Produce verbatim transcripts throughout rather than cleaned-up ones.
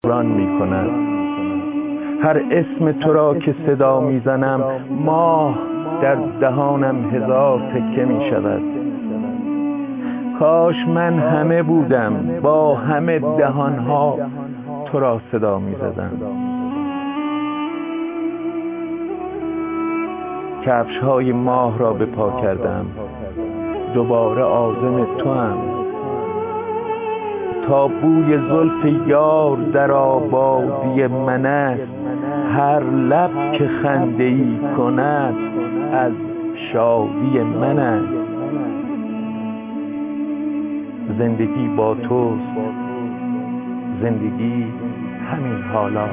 ران می کند. هر اسم تو را که صدا می زنم ماه در دهانم هزار تکه می شود. کاش من همه بودم با همه دهانها تو را صدا می زدم. کفش های ماه را به پا کردم، دوباره عازم تو هم. تا بوی زلف یار در آبادی من است، هر لب که خنده ای کند از شادی من است. زندگی با توست، زندگی همین حالا.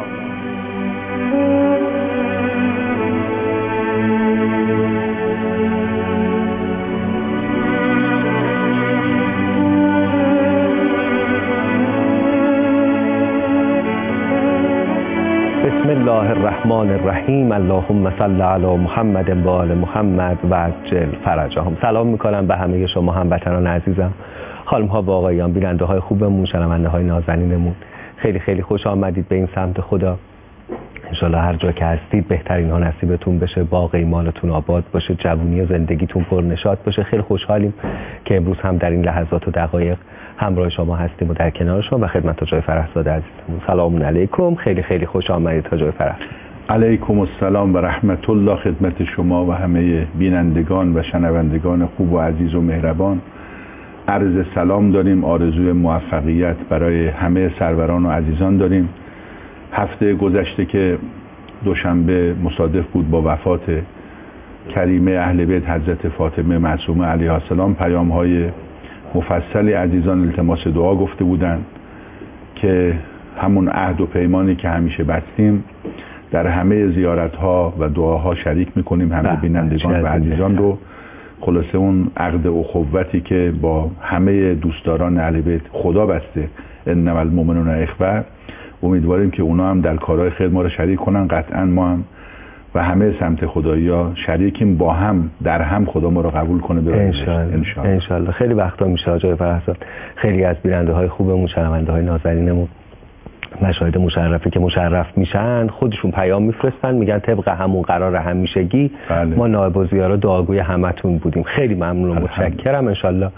بسم الله الرحمن الرحیم. اللهم صل علی محمد و آل محمد و عجل فرجهم. سلام میکنم به همه شما هموطنان عزیزم، خانم ها و آقایان، بیننده های خوبمون، شنونده های نازنینمون. خیلی خیلی خوش آمدید به این سمت خدا. انشالله هر جا که هستید بهترین ها نصیبتون بشه، باغ ایمانتون آباد باشه، جوونی زندگیتون پر نشاط باشه. خیلی خوشحالیم که امروز هم در این لحظات و دقایق همراه شما هستیم و در کنار شما و خدمت حاج فرهزاد عزیزمون. سلام علیکم، خیلی خیلی خوش آمدید حاج فرهزاد. علیکم السلام و رحمت الله خدمت شما و همه بینندگان و شنوندگان خوب و عزیز و مهربان. عرض سلام داریم، آرزوی موفقیت برای همه سروران و عزیزان داریم. هفته گذشته که دوشنبه مصادف بود با وفات کریمه اهل بیت حضرت فاطمه معصومه علیها السلام، پیام های مفصلی عزیزان التماس دعا گفته بودند که همون عهد و پیمانی که همیشه بستیم در همه زیارت ها و دعاها شریک میکنیم همه بینندگان و عزیزان رو. خلاصه اون عقد اخوتی که با همه دوستداران اهل بیت خدا بسته، انما المؤمنون اخوه، امیدواریم که اونا هم در کارهای خیر ما رو شریک کنن. قطعا ما هم و همه سمت خدایی ها شریکیم، با هم در هم خدا ما رو قبول کنه به انشالله. انشالله. خیلی وقتا میشه آقای فرهزاد خیلی از بیننده های خوبمون، شنونده های نازنینمون، مشاهد مشرفه که مشرف میشن خودشون پیام میفرستن میگن طبق همون قرار همیشگی بله. ما نایب الزیارا دعاگوی همتون بودیم. خیلی ممنون و متشکرم. انشالله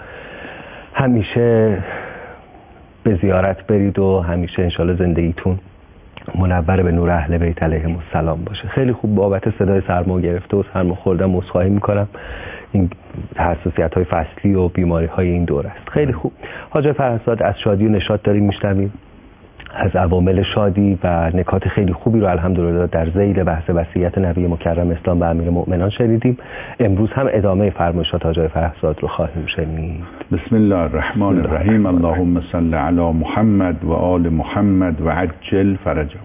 همیشه به زیارت برید و همیشه انشالله زندگیتون منور به نور اهل بیت علیهم السلام باشه. خیلی خوب. بابت صدای سرما گرفته و سرما خوردم عذرخواهی میکنم، این حساسیت های فصلی و بیماری های این دور است. خیلی خوب. حاج فرهزاد، از شادی و نشاط داریم میشنویم، از عوامل شادی و نکات خیلی خوبی رو الحمدلله در ذیل بحث وصیت نبی مکرم اسلام به امیر مؤمنان شنیدیم. امروز هم ادامه فرمایشات حاج فرهزاد رو خواهیم شنید. بسم الله الرحمن الرحیم. اللهم صل علی محمد و آل محمد و عجل فرجهم.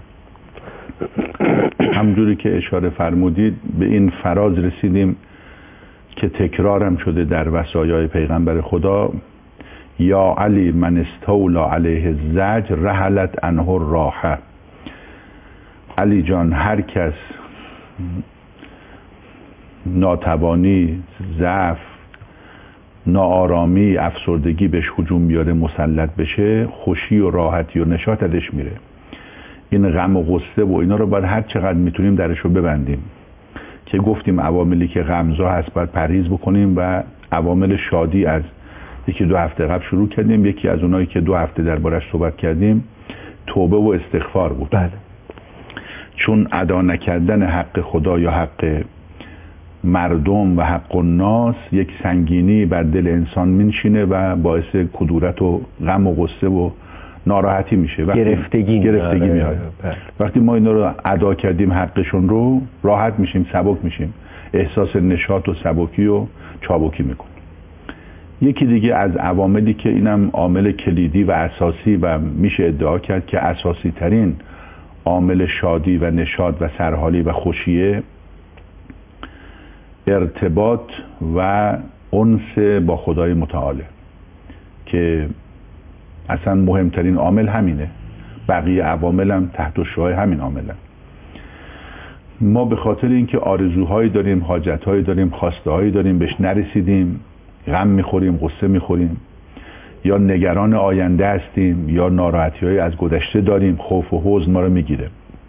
همجوری که اشاره فرمودید به این فراز رسیدیم که تکرارم شده در وصایای پیغمبر خدا: یا علی من استولا علیه الزجر رحلت عنه الراحه. علی جان، هر کس ناتوانی، ضعف، ناآرامی، افسردگی بهش هجوم بیاره، مسلط بشه، خوشی و راحتی و نشاط ازش میره. این غم و غصه و اینا رو باید هر چقدر میتونیم درشو ببندیم که گفتیم عواملی که غمزا هست باید پرهیز بکنیم و عوامل شادی از یکی دو هفته قبل شروع کردیم. یکی از اونایی که دو هفته دربارش صحبت کردیم توبه و استغفار بود. بله. چون ادا نکردن حق خدا یا حق مردم و حق الناس یک سنگینی بر دل انسان منشینه و باعث کدورت و غم و غصه و ناراحتی میشه، گرفتگی گرفتگی میاد. وقتی ما اینا رو ادا کردیم حقشون رو، راحت میشیم، سبک میشیم، احساس نشاط و سبکی و چابکی میکنیم. یکی دیگه از عواملی که اینم عامل کلیدی و اساسی و میشه ادعا کرد که اساسی ترین عامل شادی و نشاط و سرحالی و خوشیه، ارتباط و انس با خدای متعاله که اصلا مهمترین عامل همینه. بقیه عوامل هم تحت الشعاع همین عاملن. ما به خاطر اینکه آرزوهایی داریم، حاجتهایی داریم، خواستهایی داریم، بهش نرسیدیم، غم میخوریم، غصه میخوریم، یا نگران آینده هستیم یا ناراحتی‌های از گذشته داریم، خوف و حزن ما رو میگیره.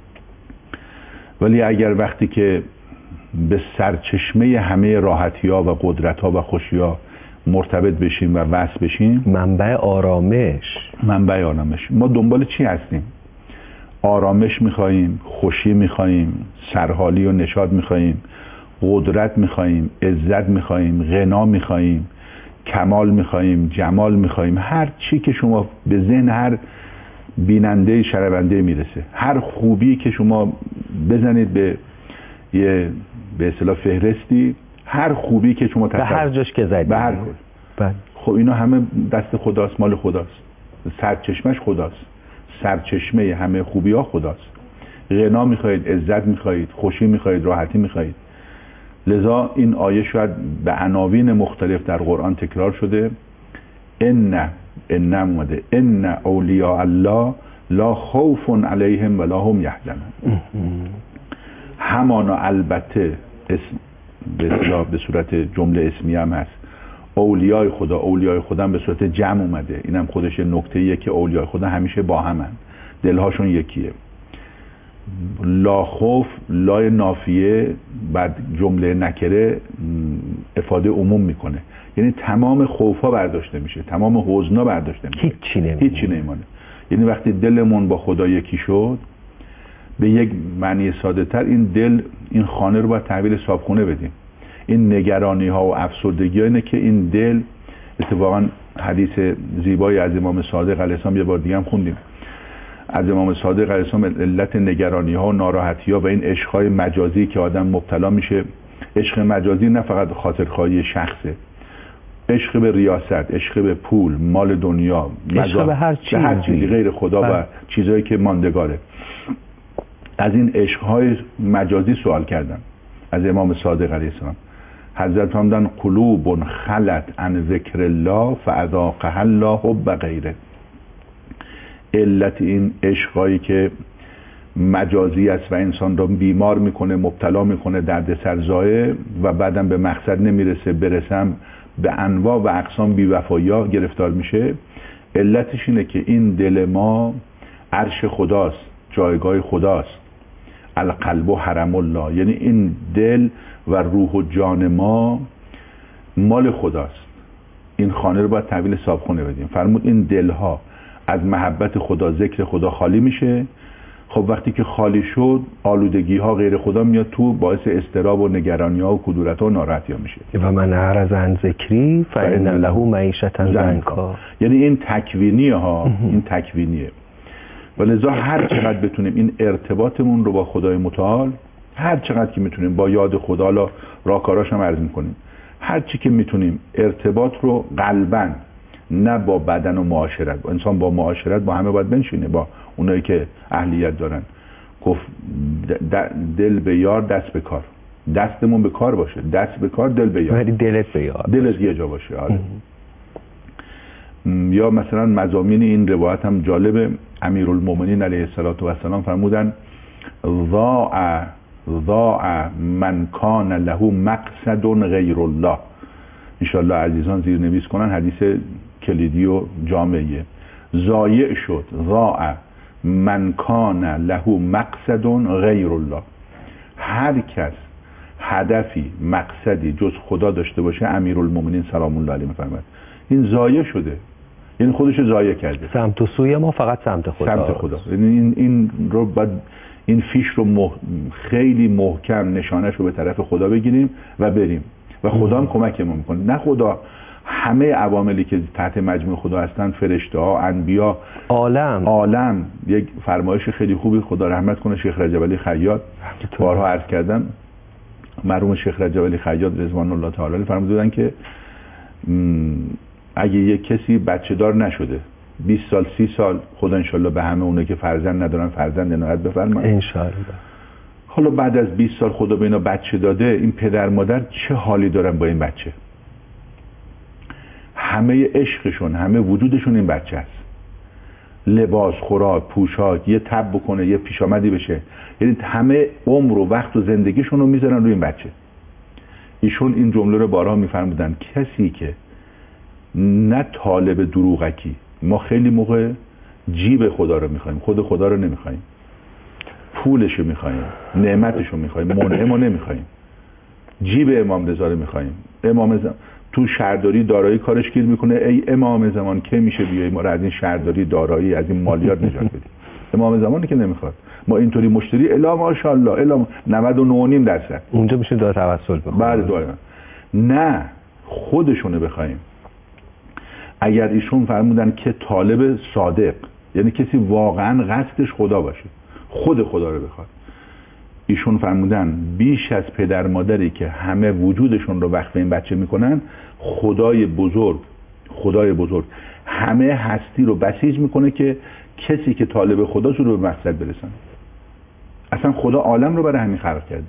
ولی اگر وقتی که به سرچشمه همه راحتی‌ها و قدرت‌ها و خوشی‌ها مرتبط بشیم و وصل بشیم، منبع آرامش منبع آرامش ما دنبال چی هستیم؟ آرامش میخواییم، خوشی میخواییم، سرحالی و نشاط میخواییم، قدرت میخواییم، عزت میخواییم، غنا میخواییم، کمال میخواییم، جمال میخواییم. هر چی که شما به ذهن هر بیننده شنونده میرسه، هر خوبی که شما بزنید به یه به اصطلاح فهرستی، هر خوبی که شما به هر جاش که زدید، به هر کجا، خب اینا همه دست خداست، مال خداست، سرچشمش خداست، سرچشمه همه خوبی ها خداست. غنا میخواهید، عزت میخواهید، خوشی میخواهید، راحتی میخواهید. لذا این آیه شاید به عناوین مختلف در قرآن تکرار شده. ان ان اومده ان اولیاء الله لا خوف علیهم ولا هم یحزنون. همانا البته اسم به اصطلاح به صورت جمله اسمی هم هست. اولیای خدا، اولیای خدا هم به صورت جمع اومده. اینم خودش نکته‌ایه که اولیای خدا همیشه با همن، دلهاشون یکیه. لا خوف، لای نافیه بعد جمله نکره افاده عموم میکنه، یعنی تمام خوف‌ها برداشته میشه، تمام حزن‌ها برداشته میشه، هیچی نمیمونه. هیچی نمیمونه. یعنی وقتی دلمون با خدا یکی شد، به یک معنی ساده تر این دل، این خانه رو باید تحویل صابخونه بدیم. این نگرانی ها و افسردگی ها اینه که این دل، اتفاقا حدیث زیبایی از امام صادق علیه السلام یه بار دیگه هم خوندیم، از امام صادق علیه السلام علت نگرانی ها و ناراحتی ها و این عشق های مجازی که آدم مبتلا میشه. عشق مجازی نه فقط خاطرخواهی شخصه، عشق به ریاست، عشق به پول، مال دنیا، عشق به هر چیزی, به هر چیزی غیر خدا و چیزهایی که ماندگاره. از این عشق‌های مجازی سوال کردن از امام صادق علیه السلام. حضرت فرمودن قلوب خلت عن ذکر الله فاذاقها الله حب غیره. علت این عشق‌هایی که مجازی است و انسان را بیمار میکنه، مبتلا میکنه، دردسر زایه و بعدم به مقصد نمیرسه، برسم به انواع و اقسام بی‌وفایی‌ها گرفتار میشه. علتش اینه که این دل ما عرش خداست، جایگاه خداست. القلب و حرم الله، یعنی این دل و روح و جان ما مال خداست. این خانه رو باید تحویل صابخونه بدیم. فرمود این دلها از محبت خدا، ذکر خدا خالی میشه. خب وقتی که خالی شد، آلودگی ها غیر خدا میاد تو، باعث اضطراب و نگرانی ها و کدورت ها و ناراحتی ها میشه. و من اعرض عن ذکری فإن له معیشة ضنکا. یعنی این تکوینیه ها، این تکوینیه. ولذا هر چقدر بتونیم این ارتباطمون رو با خدای متعال، هر چقدر که میتونیم با یاد خدا، لا راکاراش هم عرض میکنیم، هر چی که میتونیم ارتباط رو قلباً، نه با بدن و معاشرت. انسان با معاشرت با همه باید بنشینه، با اونایی که اهلیت دارن. گفت دل به یار دست به کار، دستمون به کار باشه، دست به کار، دل به یار، ولی دلت به یار، دلت یه جا باشه. آره. یا مثلا مضامین این روایت هم جالبه. امیرالمومنین علیه السلام فرمودن ضاع ضاع من کان له مقصد غیر الله. انشالله عزیزان زیر نویس کنن، حدیث کلیدی و جامعیه. ضایع شد، ضاع من کان له مقصد غیر الله. هر کس هدفی، مقصدی جز خدا داشته باشه، امیرالمومنین سلام الله علیه میفرماید این ضایع شده، این خودش ضایع کرده. سمت و سوی ما فقط سمت خدا، سمت خدا. این این رو بعد این فیش رو مح... خیلی محکم نشانش رو به طرف خدا بگیریم و بریم و خدا هم کمکمون میکنه. نه خدا، همه عواملی که تحت مجموع خدا هستن، فرشته ها، انبیا، عالم عالم. یک فرمایش خیلی خوبی خدا رحمت کنه شیخ رجب علی خیاط، بارها عرض کردم، مرحوم شیخ رجب علی خیاط رضوان الله تعالی فرموده بودن که اگه یک کسی بچه دار نشده بیست سال سی سال، خدا انشالله به همه اونه که فرزند ندارن فرزند عنایت بفرماید انشالله. حالا بعد از بیست سال خدا به اینا بچه داده، این پدر مادر چه حالی دارن با این بچه؟ همه عشقشون، همه وجودشون این بچه است. لباس، خوراک، پوشاک، یه تب بکنه، یه پیشامدی بشه، یعنی همه عمر و وقت و زندگیشون رو میذارن روی این بچه. ایشون این جمله رو بارها میفرمودن، کسی که نه طالب دروغکی. ما خیلی موقع جیب خدا رو میخوایم، خود خدا رو نمیخوایم، پولش رو میخوایم، نعمتش رو میخوایم، منعم رو نمیخوایم، جیب امام رضا رو میخوایم. امام زمان تو شهرداری دارایی کارش گیر میکنه، ای امام زمان که میشه بیای ما رو از این شهرداری دارایی از این مالیات نجات بدیم. امام زمانی که نمیخواد. ما اینطوری مشتری الا ماشاءالله الا نود و نه و نیم درصد اونجا میشه داد توسل بخوام. بله داره. نه خودشونه بخوایم. اگر ایشون فرمودن که طالب صادق، یعنی کسی واقعا قصدش خدا باشه، خود خدا رو بخواد، ایشون فرمودن بیش از پدر مادری که همه وجودشون رو وقف این بچه میکنن، خدای بزرگ خدای بزرگ همه هستی رو بسیج میکنه که کسی که طالب خداست رو به مقصد برسن. اصلا خدا عالم رو برای همین خلق کرده.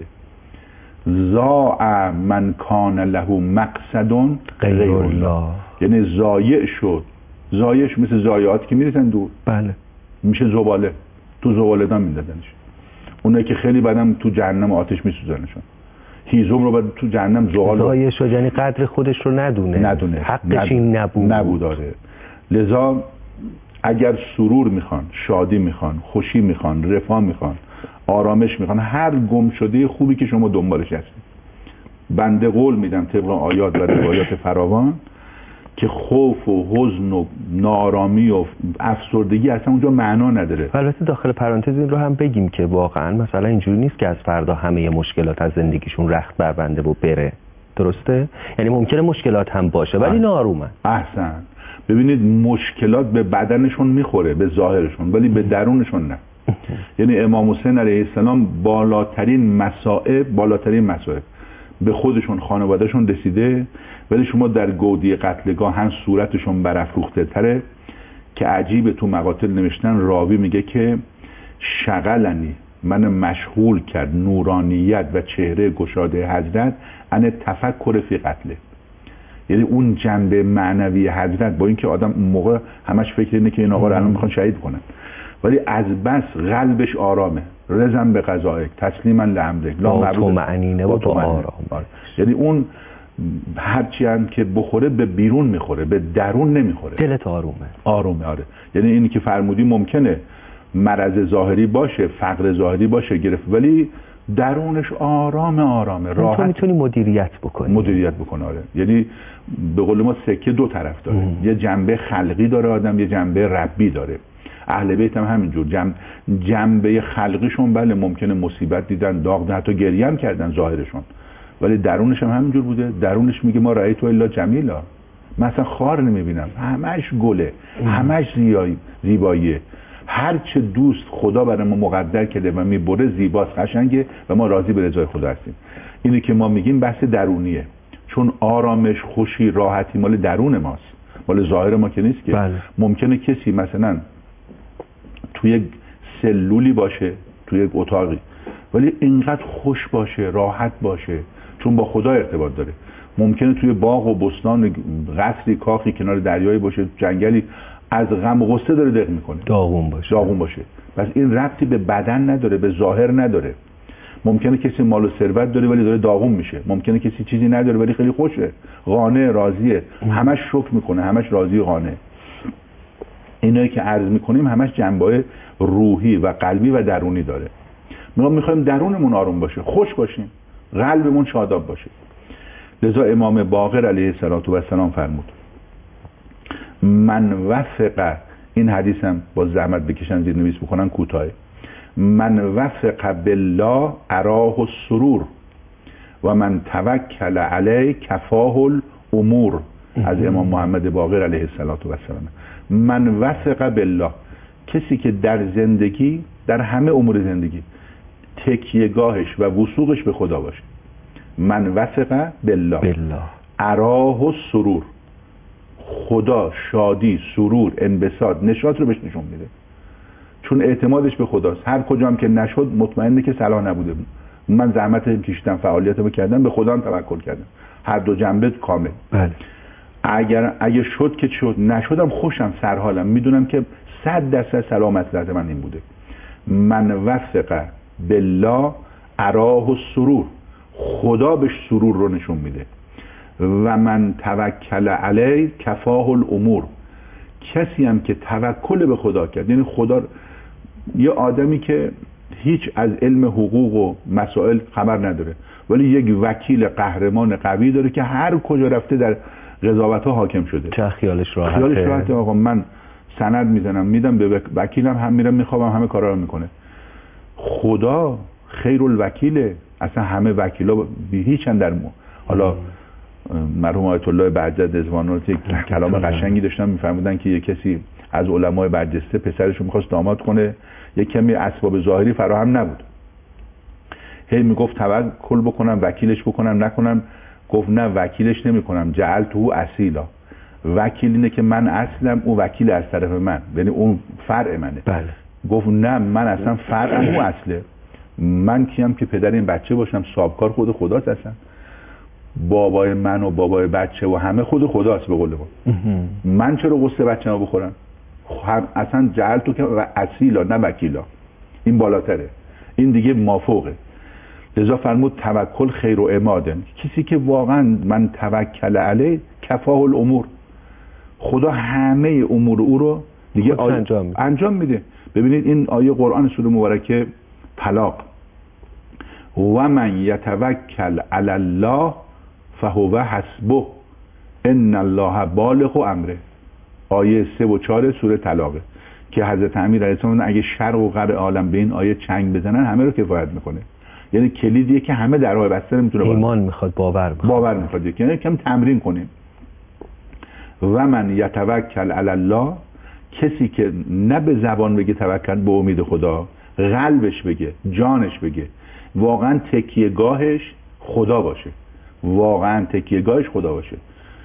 زاع من کان له مقصد غیر الله، یعنی ضایع شد. ضایعش مثل ضایعاتی که میریزن دور، بله میشه زباله، تو زباله دان میندازنش. اونایی که خیلی بعدم تو جهنم آتش میسوزنشون. هیزم رو بعد تو جهنم زغال ضایع شد، یعنی قدر خودش رو ندونه، ندونه حقش این نبود نبود داره. لذا اگر سرور میخوان، شادی میخوان، خوشی میخوان، رفاه میخوان، آرامش میخوان، هر گم شده خوبی که شما دنبالش هستید، بنده قول میدم طبق آیات و روایات فراوان که خوف و حزن و نارامی و افسردگی اصلا اونجا معنا نداره. البته داخل پرانتز این رو هم بگیم که واقعا مثلا اینجوری نیست که از فردا همه مشکلات از زندگیشون رخت بربنده و بره، درسته؟ یعنی ممکنه مشکلات هم باشه ولی نارومن. احسن. ببینید مشکلات به بدنشون میخوره، به ظاهرشون، ولی به درونشون نه. یعنی امام حسین علیه السلام بالاترین مصائب بالاترین مصائب به خودشون خانوادهشون رسیده، ولی شما در گودی قتلگاه هم صورتشون برافروخته تره که عجیبه. تو مقاتل نوشتن راوی میگه که شغلنی، من مشغول کرد نورانیت و چهره گشاده حضرت ان تفکر فی قتله. یعنی اون جنبه معنوی حضرت، با اینکه آدم موقع همش فکر اینه که این آقا رو الان میخوان شهید کنن، ولی از بس قلبش آرامه، رضا به قضایک تسلیما لامرک لا معبود معنینه و با آرام. یعنی اون هرچی هم که بخوره به بیرون میخوره، به درون نمیخوره، دلت آرومه. آرومه آره. یعنی اینی که فرمودی ممکنه مرض ظاهری باشه، فقر ظاهری باشه گرفت، ولی درونش آرام آرامه، راحت. تو میتونی مدیریت بکنی. مدیریت بکنه آره. یعنی به قول ما سکه دو طرف داره. ام. یه جنبه خلقی داره آدم، یه جنبه ربی داره. اهل بیت هم همینجور. جنب جنبه خلقیشون بله ممکنه مصیبت دیدن، داغ دیدن، حتی گریه هم کردن ظاهرشون، ولی درونش هم همینجور بوده. درونش میگه ما رأیت الا جمیلا، مثلا خار نمیبینم، همش گله، همش زیبایی زیباییه. هر چه دوست خدا برای ما مقدر کرده و میبره زیباست، قشنگه و ما راضی به رضای خدا هستیم. اینی که ما میگیم بحث درونیه، چون آرامش، خوشی، راحتی مال درون ماست، مال ظاهر ما که نیست که. بله. ممکنه کسی مثلا توی سلولی باشه، توی یک اتاقی، ولی اینقدر خوش باشه، راحت باشه، چون با خدا ارتباط داره. ممکنه توی باغ و بستان، قصری، کاخی کنار دریایی باشه، جنگلی، از غم و غصه داره دق میکنه، داغون باشه داغون باشه پس این ربطی به بدن نداره، به ظاهر نداره. ممکنه کسی مال و ثروت داره ولی داره داغون میشه، ممکنه کسی چیزی نداره ولی خیلی خوشه، قانع، راضیه، همش شکر میکنه، همش راضی و قانع. اینایی که عرض میکنیم همش جنبه‌های روحی و قلبی و درونی داره. ما میخوایم درونمون آروم باشه، خوش باشیم، قلبمون شاداب باشه. لذا امام باقر علیه السلام فرمود من وفق، این حدیث هم با زحمت بکشن زیر نویس بکنن کوتاه، من وفق بالله اراه السرور و من توکل علیه کفاه الامور. از امام محمد باقر علیه السلام. من وفق بالله، کسی که در زندگی، در همه امور زندگی تکیهگاهش و وثوقش به خدا باشه. من وفق بالله, بالله. اراه السرور، خدا شادی، سرور، انبساط، نشاط رو بهش نشون میده، چون اعتمادش به خداست. هر کجا هم که نشد مطمئنه که صلاح نبوده. من زحمت کشیدم، فعالیتمو کردم، به خدا هم توکل کردم، هر دو جنبه کامل. بله. اگر اگه شد که شد، نشدم خوشم، سرحالم، میدونم که صد درصد سلامت ذات من این بوده. من وفق بالله اراه السرور، خدا بهش سرور رو نشون میده. و من توکل علی کفاه الامور. کسی هم که توکل به خدا کرد، یعنی خدا، یه آدمی که هیچ از علم حقوق و مسائل خبر نداره ولی یک وکیل قهرمان قوی داره که هر کجا رفته در قضاوت ها حاکم شده، چه خیالش راحته. خیالش راحته آقا من سند میزنم میدم به وکیلم، هم میرم میخوابم، همه کارا رو میکنه. خدا خیر الوکیله، اصلا همه وکیلا بی هیچن در مو. حالا مرحوم آیت الله بهجت رضوان یک کلام قشنگی داشتن، میفرمودن که یک کسی از علمای برجسته پسرش رو میخواست داماد کنه، یک کمی اسباب ظاهری فراهم نبود، هی میگفت توکل بکنم وکیلش بکنم نکنم، گفت نه وکیلش نمیکنم، جعلته اصیلا. وکیل اینه که من اصلم، او وکیل از طرف من، یعنی اون فرع منه. بله. گفت نه من اصلا فرعم او اصله، من کیم که پدر این بچه باشم؟ صاحبکار خود خداست، اصلا بابای من و بابای بچه و همه خود خداست به قول ما. من چرا قصه بچه ما بخورم؟ اصلا جعل تو که اصیلا نه وکیلا، این بالاتره، این دیگه مافوقه. لذا فرمود توکل خیر و عمادن، کسی که واقعا من توکل علی کفاه الامور، خدا همه امور او رو دیگه آی... انجام, میده. انجام میده. ببینید این آیه قرآن سوره مبارکه طلاق، و من یتوکل علی الله فهو حسبه ان الله بالغ امره، آیه سه و چهار سوره طلاقه که حضرت امیر علیه السلام اگه شرق و غرب عالم به این آیه چنگ بزنن همه رو کفایت میکنه، یعنی کلیدیه که همه درهای بسته میتونه ایمان میخواد، باور میخواد، باور میخواد، یعنی کم تمرین کنیم. و من یتوکل علی الله، کسی که نه به زبان بگه توکل به امید خدا، قلبش بگه، جانش بگه، واقعا تکیهگاهش خدا باشه، واقعا تکیهگاهش خدا باشه،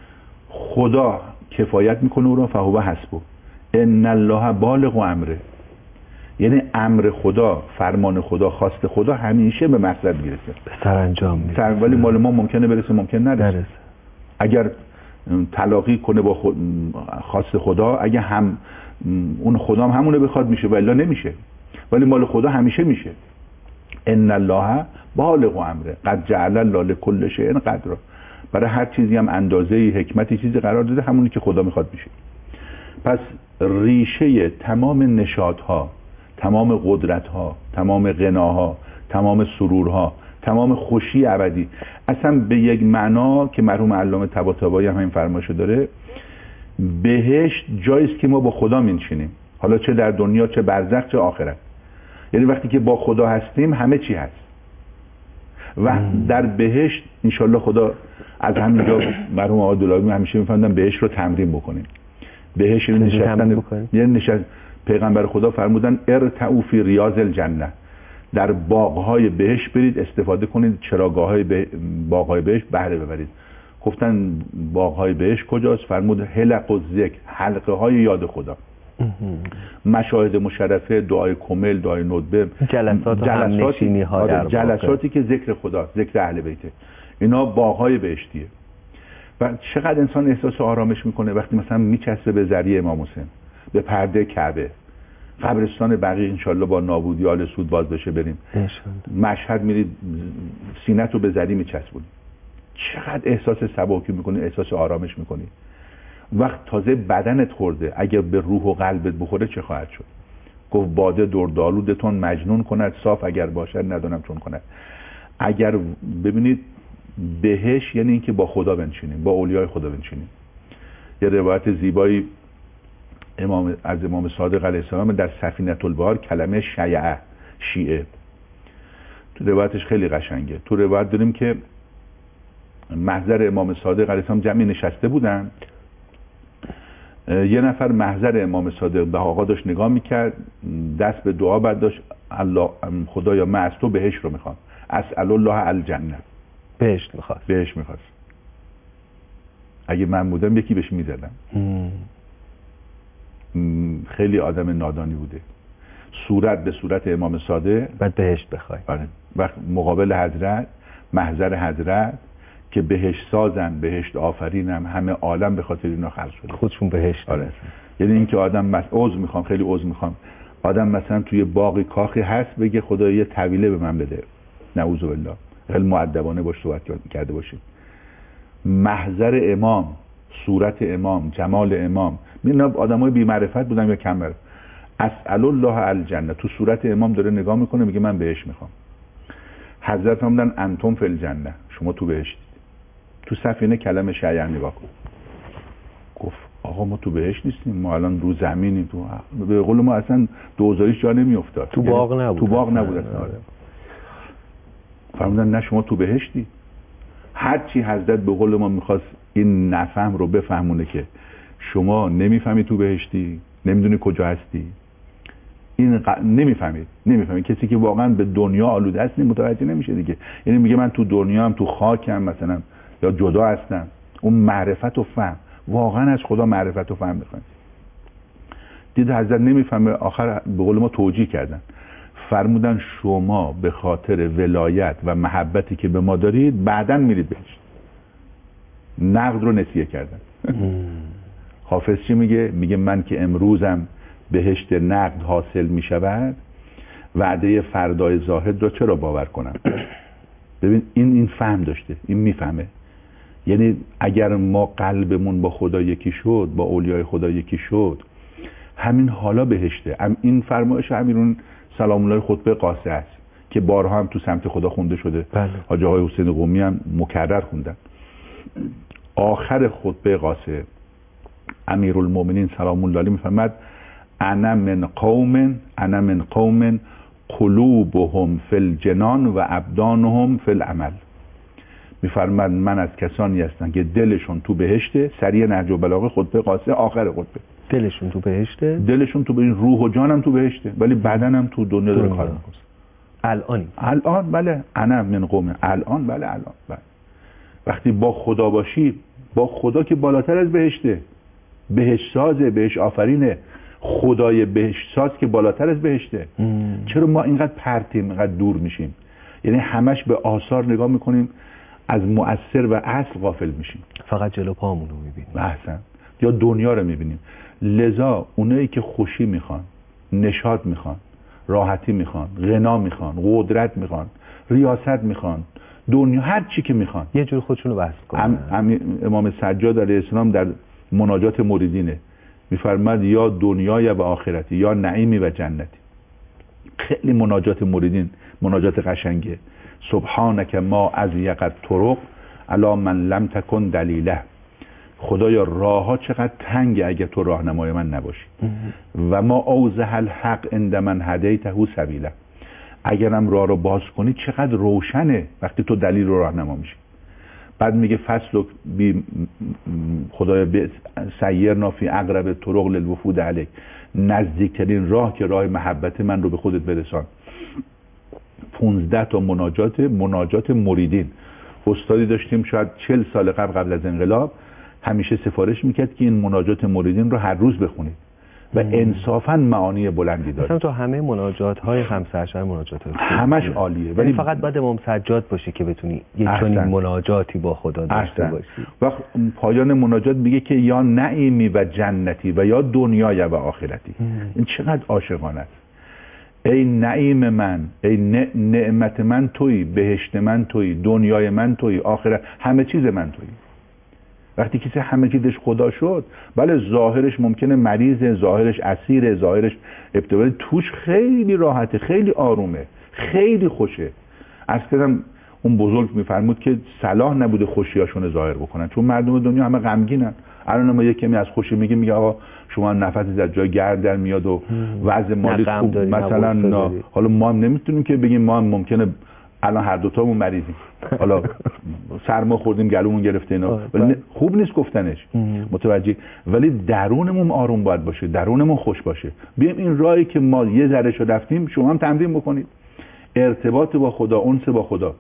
خدا کفایت میکنه او را، فهو حسبه ان الله بالغ امره، یعنی امر خدا، فرمان خدا، خواست خدا همیشه به مقصد میرسه، به سرانجام میرسه. ولی مال ما ممکنه برسه ممکن نرسه. اگر طلاقی کنه با خود خواست خدا، اگه هم اون خدا هم همونه بخواد میشه ولی نمیشه، ولی مال خدا همیشه میشه. ان الله بالغ امره قد جعل الله لكل شیء قدرا، برای هر چیزی هم اندازه‌ای، حکمتی، چیزی قرار داده، همونی که خدا میخواد میشه. پس ریشه تمام نشاطها، تمام قدرتها، تمام غناها، تمام سرورها، تمام خوشی ابدی، اصلا به یک معنا که مرحوم علامه طباطبایی هم این فرمایشو داره، بهشت جایی است که ما با خدا می‌نشینیم، حالا چه در دنیا، چه برزخ، چه آخرت. یعنی وقتی که با خدا هستیم همه چی هست و در بهشت انشالله خدا از همینجا مرحوم آقای دولابی همیشه می‌فرمودن بهشت رو تمرین بکنیم. بهشت نشستن، یعنی نشست پیغمبر خدا فرمودن ارتعوا فی ریاض الجنه، در باغ‌های بهشت برید استفاده کنید، چراگاه‌های به... باغ‌های بهشت بهره ببرید. گفتن باغ‌های بهشت کجاست؟ فرمود حلق و ذکر، حلقه‌های یاد خدا، مشاهد مشرفه، دعای کمل، دعای ندبه، جلسات همنشینی ها، آره، جلساتی که ذکر خدا، ذکر اهل بیته، اینا باغ‌های بهشتیه. و چقدر انسان احساس آرامش میکنه وقتی مثلا میچسبه به ذریع امام حسین، به پرده کعبه، قبرستان بقیع انشالله با نابودی آل سود باز بشه بریم، مشهد میرید سینت رو به ذری میچسبونی، چقدر احساس سباکی میکنی، احساس آرامش میکنی. وقت تازه بدنت خورده، اگر به روح و قلبت بخوره چه خواهد شد؟ گفت باده دردآلودتون مجنون کند، صاف اگر باشد ندانم چون کند. اگر ببینید بهش یعنی اینکه با خدا بنشینیم، با اولیای خدا بنشینیم. یه روایت زیبایی امام از امام صادق علیه السلام در سفینه البحار، کلمه شیعه، شیعه تو روایتش خیلی قشنگه. تو روایت داریم که محضر امام صادق علیه السلام جمعی نشسته بودن، یه نفر محضر امام صادق به آقا داشت نگاه میکرد، دست به دعا برداشت، الله خدایا من از تو بهش رو میخوام، اسأل الله الجنه، بهشت میخواست، بهشت میخواست. اگه من بودم یکی بهش میزدم. خیلی آدم نادانی بوده. صورت به صورت امام صادق، بعد بهشت بخوای. آره. وقت مقابل حضرت، محضر حضرت که بهشت سازن، بهشت آفرینم، همه عالم به خاطر اینا خلق شده، خودشون بهشت. آره. یعنی اینکه آدم مس... عذر میخوام، خیلی عذر میخوام، آدم مثلا توی باغی کاخی هست بگه خدا یه طویله به من بده، نعوذ بالله، خیلی مؤدبانه باش صحبت کرده باشید. محضر امام، صورت امام، جمال امام. اینا آدمای بی معرفت بودن یا کم معرفت. اسأل الله الجنه، تو صورت امام داره نگاه میکنه میگه من بهش میخوام. حضرت فرمودن انتم فی الجنه، شما تو بهشتید. تو سفینه کلمه شیء نگاه کن. گفت آقا ما تو بهشت نیستیم، ما الان رو زمینیم. تو به قول ما اصلا دوزاریش جا نمیافتاد، تو باغ نبود، تو باغ نبود اصلا. فرمودن نه شما تو بهشتی. هرچی حضرت به قول ما میخواست این نفهم رو بفهمونه که شما نمیفهمی تو بهشتی، نمیدونی کجا هستی، این ق... نمیفهمید نمیفهمید کسی که واقعا به دنیا آلوده است متوجه نمیشه دیگه. یعنی میگه من تو دنیا هم تو خاکم مثلا یا جدا هستم. اون معرفت و فهم، واقعا از خدا معرفت و فهم میخواد. دید حضرت نمیفهمه، آخر به قول ما توجیه کردن، فرمودن شما به خاطر ولایت و محبتی که به ما دارید بعداً میرید بهشت. نقد رو نسیه کردن. حافظ چی میگه؟ میگه من که امروزم بهشت نقد حاصل میشود، وعده فردای زاهد رو چرا باور کنم؟ ببین این این فهم داشته، این میفهمه. یعنی اگر ما قلبمون با خدا یکی شد، با اولیای خدا یکی شد، همین حالا بهشته. این فرمایش امیرون سلام الله خطبه قاصه است که بارها هم تو سمت خدا خونده شده. بله. حاج آقای حسین قمی هم مکرر خوندن. آخر خطبه قاصه امیرالمومنین سلام الله علیه میفرماد انا من قوم انا من قوم قلوبهم فی الجنان و ابدانهم فی العمل. میفرماد من از کسانی هستم که دلشون تو بهشته. سریع نهج البلاغه خطبه قاصه آخر خطبه. دلشون تو بهشته؟ دلشون تو بهشته، روح و جانم تو بهشته، ولی بدنم تو دنیا داره کار میکنه. الان الان بله انا من قوم الان بله الان بله. وقتی با خدا باشی، با خدا که بالاتر از بهشته، بهشت سازه، بهشت آفرینه، خدای بهشت ساز که بالاتر از بهشته. ام. چرا ما اینقدر پرتیم، اینقدر دور میشیم؟ یعنی همش به آثار نگاه میکنیم، از مؤثر و اصل غافل میشیم، فقط جلو پامون رو میبینیم. احسن. یا دنیا رو میبینیم. لذا اونایی که خوشی میخوان، نشاط میخوان، راحتی میخوان، غنا میخوان، قدرت میخوان، ریاست میخوان، دنیا، هر چی که میخوان، یه جور خودشونو بس کنن. ام ام امام سجاد علیه السلام در مناجات مریدینه میفرماد یا دنیای و آخرتی، یا نعیمی و جنتی. خیلی مناجات مریدین مناجات قشنگه. سبحانک ما از یقت طرق علی من لم تکن دلیله. خدایا راه ها چقدر تنگه اگه تو راهنمای من نباشی. و ما اوضح الحق عند من هدیته سبیله. اگرم راه رو باز کنی چقدر روشنه وقتی تو دلیل رو راهنما میشی. بعد میگه فصل بی خدایا سیرنا فی اقرب طرق للوفود علیک. نزدیکترین راه که راه محبت من رو به خودت برسان. پونزده تا مناجات مناجات مریدین. استادی داشتیم شاید چل سال قبل قبل از انقلاب، همیشه سفارش میکرد که این مناجات مریدین رو هر روز بخونید و انصافا معانی بلندی داره. مثلا تو همه مناجات های خمسه مناجات همش عالیه، ولی فقط باید امام سجاد باشی که بتونی یه چنین مناجاتی با خدا داشته باشی. وقت پایان مناجات میگه که یا نعیمی و جنتی و یا دنیای و آخرتی. ام. این چقدر عاشقانه است. ای نعیم من، ای نعمت من تویی، بهشت من تویی، دنیای من تویی، آخرت همه چیز من تویی. وقتی کسی همه چیزش خدا شد، بله ظاهرش ممکنه مریضه، ظاهرش اسیره، ظاهرش ابتدایی، توش خیلی راحته، خیلی آرومه، خیلی خوشه. از کدام اون بزرگ میفرمود که صلاح نبوده خوشیاشون ظاهر بکنن، چون مردم دنیا همه غمگینن. الان ما یک کمی از خوشی میگیم، میگه آقا شما نفست از جای گرد در میاد و وضع مالی خوب مثلا نه. حالا ما هم نمیتونیم که بگیم ما هم ممکنه الان هر دوتامون مریضیم، حالا سرما خوردیم گلومون گرفته اینا، ولی خوب نیست گفتنش، متوجه. ولی درونمون آروم باید باشه، درونمون خوش باشه. بیایم این راهی که ما یه ذره شو رفتیم شما هم تمرین بکنید. ارتباط با خدا، انس با خدا.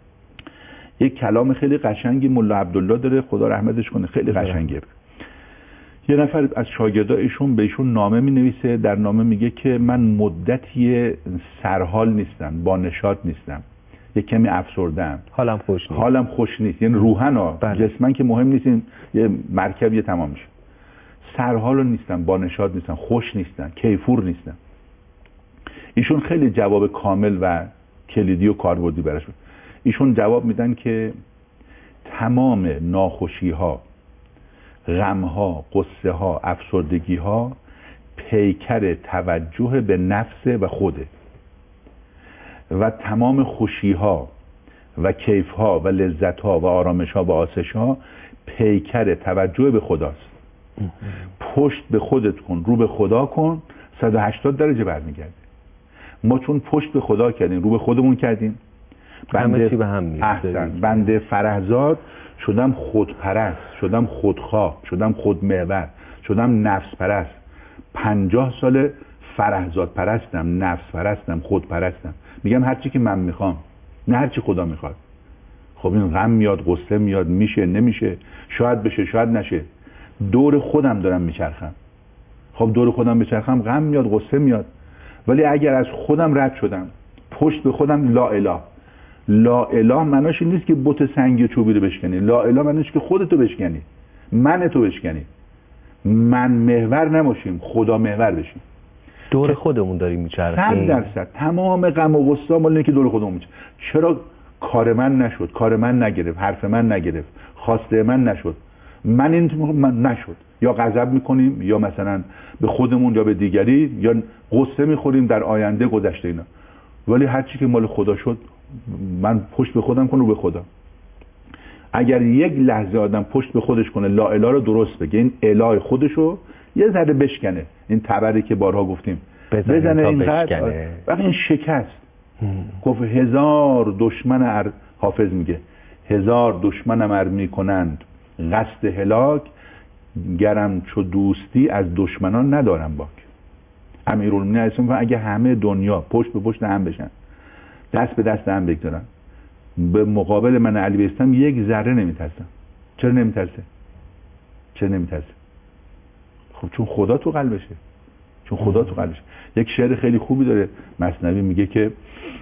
یک کلام خیلی قشنگی ملا عبدالله داره، خدا رحمتش کنه، خیلی قشنگه. یه نفر از شاگردای ایشون به ایشون نامه می نویسه، در نامه میگه که من مدتی سرحال نیستم، با نشاط نیستم، یک کمی افسرده‌ام، حالم خوش نیست. حالم خوش نیست، یعنی روحن ها، جسمن که مهم نیست، یه مرکب یه تمام میشه. سرحال نیستم، با نشاط نیستم، خوش نیستم، کیفور نیستم. ایشون خیلی جواب کامل و کلیدی و کاربردی براش. ایشون جواب میدن که تمام ناخوشی ها، غم ها، قصه ها، افسردگی ها پیکر توجه به نفس و خوده و تمام خوشی ها و کیف ها و لذت ها و آرامش ها و آسش ها پیکر توجه به خداست. پشت به خودت کن، رو به خدا کن، صد و هشتاد درجه برمیگرده. ما چون پشت به خدا کردیم، رو به خودمون کردیم، بنده به هم احسن بنده فرهزاد شدم، خودپرست شدم، خودخواه شدم، خودمحور شدم، نفس پرست. پنجاه سال فرهزاد پرستم، نفس پرستم، خود پرستم، میگم هرچی که من میخوام نه هرچی خدا میخواد. خب این غم میاد، غصه میاد، میشه نمیشه، شاید بشه شاید نشه، دور خودم دارم میچرخم. خب دور خودم بچرخم غم میاد، غصه میاد، ولی اگر از خودم رد شدم، پشت به خودم، لا اله لا اله معناش این نیست که بت سنگی و چوبی رو بشکنی. لا اله معناش که خودتو بشکنی، من تو بشکنی، من محور نباشیم، خدا محور بشیم. دور خودمون داریم میچرخیم. صد درصد تمام غم و غصه مال اینه که دور خودمون میچرخیم. چرا کار من نشد، کار من نگرفت، حرف من نگرفت، خواسته من نشد، من این من نشد، یا غضب میکنیم یا مثلا به خودمون یا به دیگری، یا غصه میخوریم در آینده گذشته اینا. ولی هر چی که مال خدا شد من پشت به خودم کنم، رو به خدا. اگر یک لحظه آدم پشت به خودش کنه، لا اله رو درست بگه، این اله خودشو یه ذره بشکنه، این تبری که بارها گفتیم بزنه, بزنه اینقدر، وقتی این شکست گفت هزار دشمن ار... حافظ میگه هزار دشمنم ار میکنند قصد هلاک، گرم چو دوستی از دشمنان ندارم باک. امیرالمومنین علیه السلام اگه همه دنیا پشت به پشت هم بشن، دست به دست هم بگذارن، به مقابل من علی بیستم یک ذره نمیترسم. چرا نمیترسه؟ چرا نمیترسه؟ خب چون خدا تو قلبشه، چون خدا تو قلبشه. یک شعر خیلی خوبی داره مثنوی، میگه که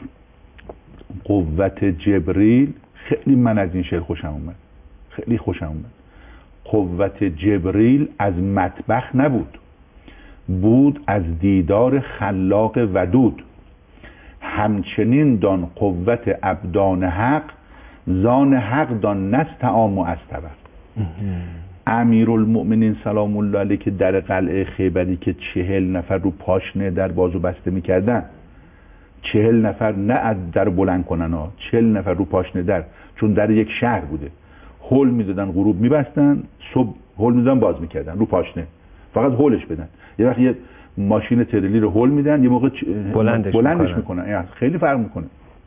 قوت جبریل، خیلی من از این شعر خوشم اومد، خیلی خوشم اومد. قوت جبریل از مطبخ نبود، بود از دیدار خلاق ودود. همچنین دان قوت ابدان حق، زان حق دان نست طعام و استبر. امیرالمؤمنین سلام الله علیه که در قلعه خیبری که چهل نفر رو پاشنه در بازو بسته میکردن، چهل نفر نه از در بلند کنن ها، چهل نفر رو پاشنه در، چون در یک شهر بوده، هول میدادن غروب میبستن، صبح هول میدادن باز میکردن رو پاشنه، فقط هولش بدن. یه وقت یه ماشین تریلی رو هول میدن، یه موقع بلندش, بلندش میکنن. میکنن خیلی فرق میکنه.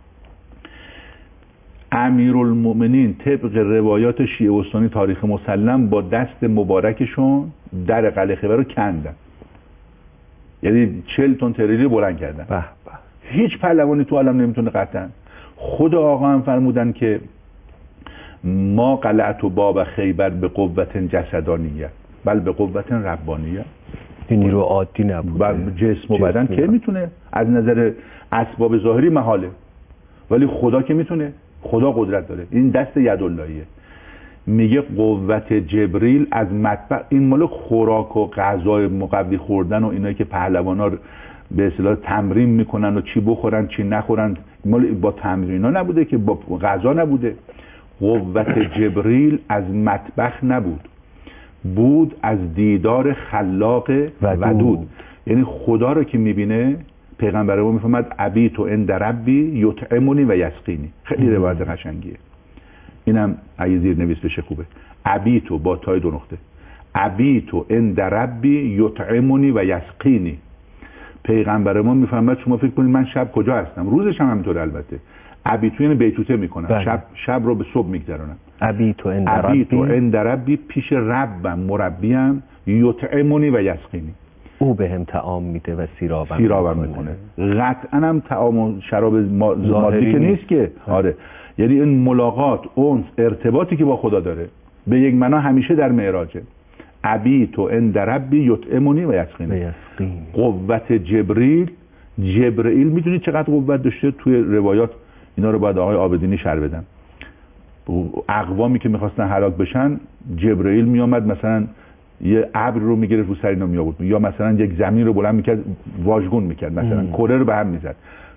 امیرالمؤمنین طبق روایات شیعه و سنی تاریخ مسلم با دست مبارکشون در قلعه خیبر رو کندن، یعنی چهل تن تریلی بلند کردن. به به. هیچ پهلوانی تو عالم نمیتونه قطعا. خود آقا هم فرمودن که ما قلعت و باب خیبر به قوت جسدانیه بل به قوت ربانیه. این نیرو عادی نبود، بر جسم و بدن که میتونه، از نظر اسباب ظاهری محاله، ولی خدا که میتونه، خدا قدرت داره، این دست یداللهیه. میگه قوت جبریل از مطبخ، این مال خوراک و غذای مقوی خوردن و اینایی که پهلوانا به اصطلاح تمرین میکنن و چی بخورن چی نخورن، مال با تمرینا نبوده که با غذا نبوده. قوت جبریل از مطبخ نبود، بود از دیدار خلاق ودود. یعنی خدا رو که میبینه، پیغمبر ما میفهمد ابیت و عند ربی یطعمنی و یسقینی. خیلی روایت قشنگیه، اینم اگه زیر نویس بشه خوبه. ابیت با تای دو نقطه، ابیت و عند ربی یطعمنی و یسقینی. پیغمبر ما میفهمد شما فکر کنید من شب کجا هستم، روزش هم همینطوره. البته ابیتو یعنی بیتوته میکنم، شب شب رو به صبح میگذرونم. ابیتو عند ربی، ابیتو عند ربی، پیش ربم مربیم، یطعمنی و یسقینی، او به هم طعام میده و سیرابم سیرابم میکنه. قطعا هم طعام و شراب مادی که نیست که. آره، یعنی این ملاقات، اونس، ارتباطی که با خدا داره به یک معنا همیشه در معراجه. ابیتو عند ربی یطعمنی و یسقینی. قوت جبریل، جبرئیل میدونید چقدر قوت داشته؟ توی روایات اینا رو باید آقای عابدینی شرح بدن. اقوامی که میخواستن هلاک بشن، جبرئیل میامد مثلا یه ابر رو میگرفت رو سر اینا میآورد، یا مثلا یک زمین رو بلند میکرد واژگون میکرد، مثلا کره رو به هم میزد.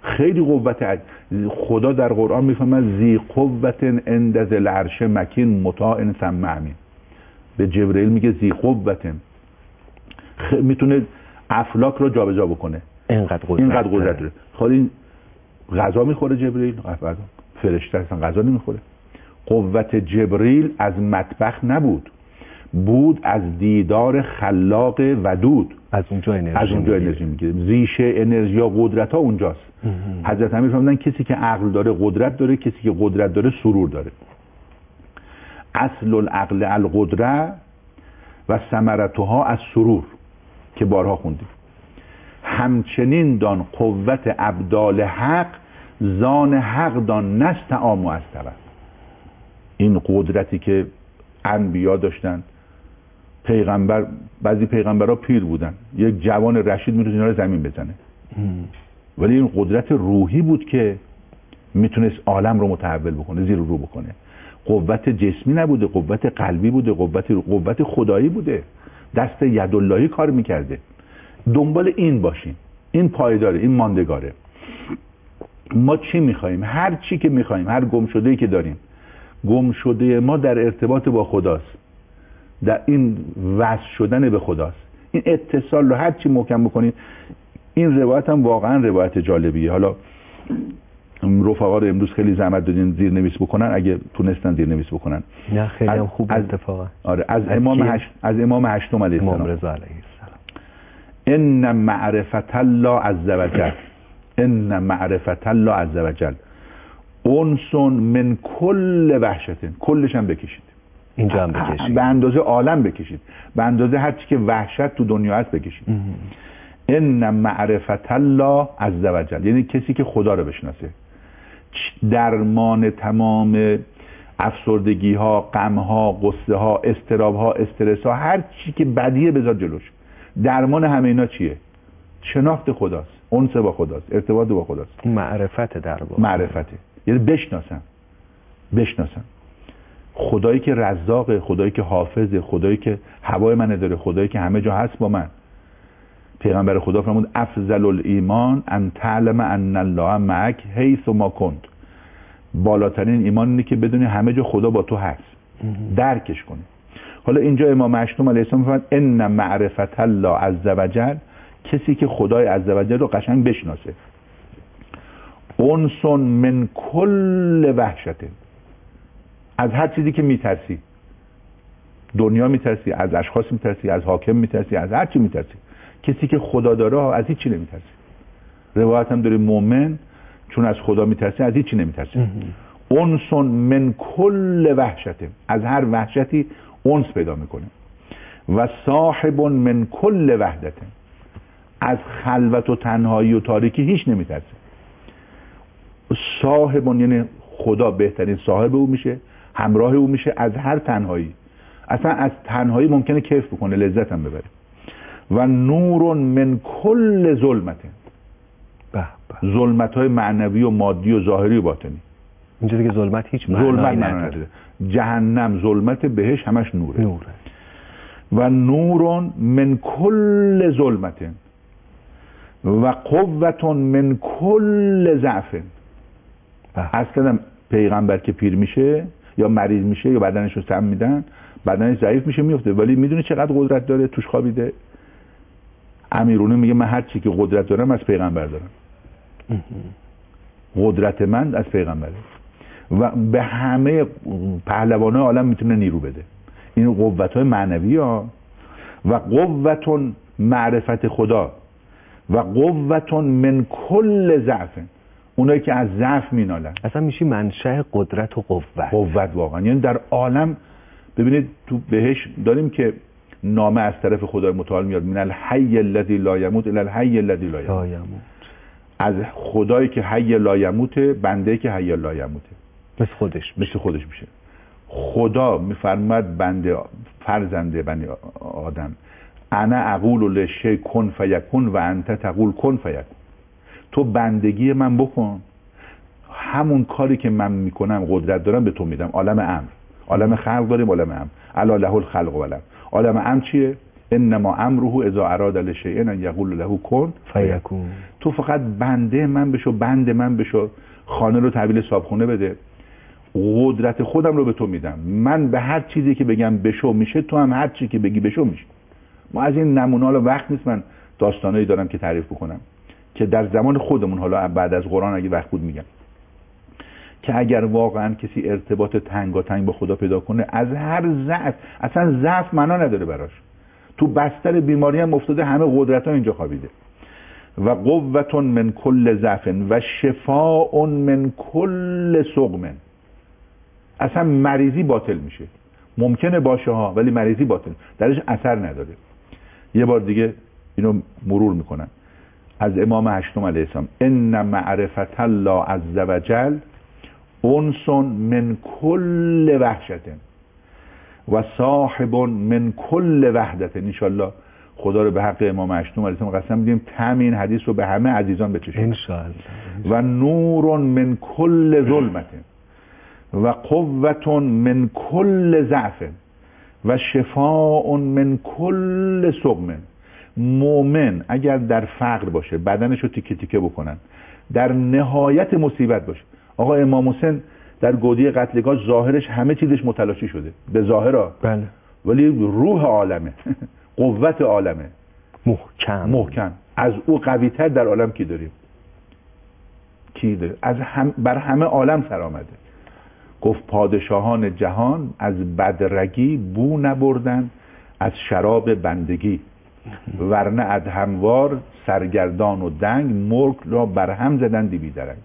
خیلی قوت عد... خدا در قرآن میفهمد ذی قوت عند ذی العرش مکین مطاع ثم امین. به جبرئیل میگه ذی قوت، خ... میتونه افلاک رو جابجا بکنه، اینقدر قدرت اینقدر قدرت داره. خب این غذا میخوره جبرئیل؟ فرشته اصلا غذا نمیخوره. قوت جبرئیل از مطبخ نبود، بود از دیدار خلاق ودود، از اونجا انرژی از اونجا انرژی میگیره. ریشه انرژی یا قدرت ها اونجاست. حضرت امیر فرمودن کسی که عقل داره قدرت داره، کسی که قدرت داره سرور داره. اصل العقل القدره و ثمرتها از سرور که بارها خوندیم. همچنین دان قوت ابدال حق زان حق دان نستعام و استوى. این قدرتی که انبیا داشتن، پیغمبر، بعضی پیغمبرها پیر بودن، یک جوان رشید میتونه اینا رو زمین بزنه، ولی این قدرت روحی بود که میتونست عالم رو متحول بکنه، زیر رو بکنه. قوت جسمی نبوده، قوت قلبی بوده، قوت قوت خدایی بوده، دست یداللهی کار میکرده. دنبال این باشیم، این پایداره، این ماندگاره. ما چی میخواییم؟ هر چی که میخواییم، هر گم شده‌ای که داریم، گم شده ما در ارتباط با خداست، در این وصل شدن به خداست. این اتصال رو هر چی محکم بکنید. این روایت هم واقعا روایت جالبیه. حالا رفقا رو امروز خیلی زحمت دادین زیرنویس بکنن، اگه تونستن زیرنویس بکنن. نه خیلی هم خوب اتفاقا. آره از, از امام هشت از امام هشتم علیه السلام، امام رضا علیه السلام. ان معرفت الله عز وجل، ان معرفت الله عز وجل انس من کل وحشت. کلش هم بکشید، اینجا هم بکشید، به اندازه عالم بکشید، به اندازه هر چی که وحشت تو دنیا هست بکشید. ان معرفت الله عز وجل یعنی کسی که خدا رو بشناسه. درمان تمام افسردگی ها، غم ها، غصه ها، اضطراب ها، استرس ها، هر چی که بدیه بذار جلوش. درمان همه اینا چیه؟ شناخت خداست، انس با خداست، ارتباط با خداست، معرفت در واقع. معرفته یعنی بشناسم، بشناسم خدایی که رزاقه، خدایی که حافظه، خدایی که هوای من داره، خدایی که همه جا هست با من. پیغمبر خدا فرمود افضل الایمان ان تعلم ان الله معک حیث ما کنت. بالاترین ایمان اینه که بدونی همه جا خدا با تو هست، درکش کنی. حالا اینجا امام هشتم علیه السلام فرمود ان معرفت الله عز وجل، کسی که خدای عز وجل رو قشنگ بشناسه. انس من کل وحشت، از هر چیزی که میترسی، دنیا میترسی، از اشخاص میترسی، از حاکم میترسی، از هر چی میترسی. کسی که خدا داره از هیچ چی نمیترسی. روایت هم داره مومن چون از خدا میترسی از هیچ چی نمیترسی. انس من کل وحشت، از هر وحشتی انس پیدا میکنه. و صاحب من کل وحدت، از خلوت و تنهایی و تاریکی هیچ نمیترسه. صاحب یعنی خدا بهترین صاحب او میشه، همراه او میشه از هر تنهایی. اصلا از تنهایی ممکنه کیف بکنه، لذت هم ببره. و نور من کل ظلمت، ظلمت های معنوی و مادی و ظاهری و باطنی. اینجا دیگه ظلمت هیچ معنی نداره. جهنم ظلمت، بهش همش نوره. نوره. و نور من کل ظلمت و قوت من کل ضعف. از کدام پیغمبر که پیر میشه یا مریض میشه یا بدنش رو سم میدن، بدنش ضعیف میشه میفته، ولی میدونی چقدر قدرت داره؟ توش خوابیده. امیرونه میگه من هر چی که قدرت دارم از پیغمبر دارم. قدرت من از پیغمبره و به همه پهلوانای عالم میتونه نیرو بده. این قوت‌های معنوی ها. و قوت معرفت خدا و قوت من کل ضعف، اونایی که از ضعف مینالن. اصلا میشی منشأ قدرت و قوت. قوت واقعا یعنی در عالم ببینید تو بهش داریم که نامه از طرف خدای متعال میاد من الحی الذی لا یموت الی الحی الذی لا یموت. از خدایی که حی لا یموته، بنده که حی لا یموته، مثل خودش مثل خودش میشه. خدا میفرماد بنده فرزنده بنی آدم انا اقول لشیء کن فیکون و انت تقول کن فیکون. تو بندگی من بکن، همون کاری که من میکنم قدرت دارم به تو میدم. عالم امر، عالم خلق داریم، عالم امر. الا له الخلق و الامر. عالم امر چیه؟ انما امره اذا اراد لشیء ان یقول له کن فیکون. تو فقط بنده من بشو، بند من بشو، خانه رو تحویل صاحبخونه بده، قدرت خودم رو به تو میدم، من به هر چیزی که بگم بشو میشه، تو هم هر چیزی که بگی بشو میشه. ما از این نمونه ها وقت نیست من داستانایی دارم که تعریف بکنم که در زمان خودمون، حالا بعد از قرآن اگه وقت بود میگم، که اگر واقعا کسی ارتباط تنگاتنگ با خدا پیدا کنه، از هر ضعف، اصلا ضعف معنا نداره براش، تو بستر بیماری هم افتاده، همه قدرت ها اینجا خوابیده. و قوة من کل ضعف و شفاء من کل سقم. اصلا مریضی باطل میشه، ممکنه باشه ها، ولی مریضی باطل، درش اثر نداره. یه بار دیگه اینو مرور میکنم از امام هشتم علیه السلام: ان معرفت الله عز وجل انس من کل وحشت و صاحب من کل وحدت. انشالله خدا رو به حق امام هشتم علیه السلام قسم میدیم تم این حدیث رو به همه عزیزان بچشونیم انشالله. و نور من کل ظلمت و قوة من کل ضعف و شفاء من کل سقم. مؤمن اگر در فقر باشه، بدنش رو تیکه تیکه بکنن، در نهایت مصیبت باشه. آقا امام حسین در گودی قتلگاه ظاهرش همه چیزش متلاشی شده، به ظاهرا بله، ولی روح عالمه قوت عالمه محکم محکم. از او قوی تر در عالم کی داریم؟ کی داریم؟ از هم بر همه عالم سر آمده. گفت پادشاهان جهان از بدرگی بو نبردن، از شراب بندگی، ورنه از هموار سرگردان و دنگ، ملک را برهم زدن دی بیدرنگ.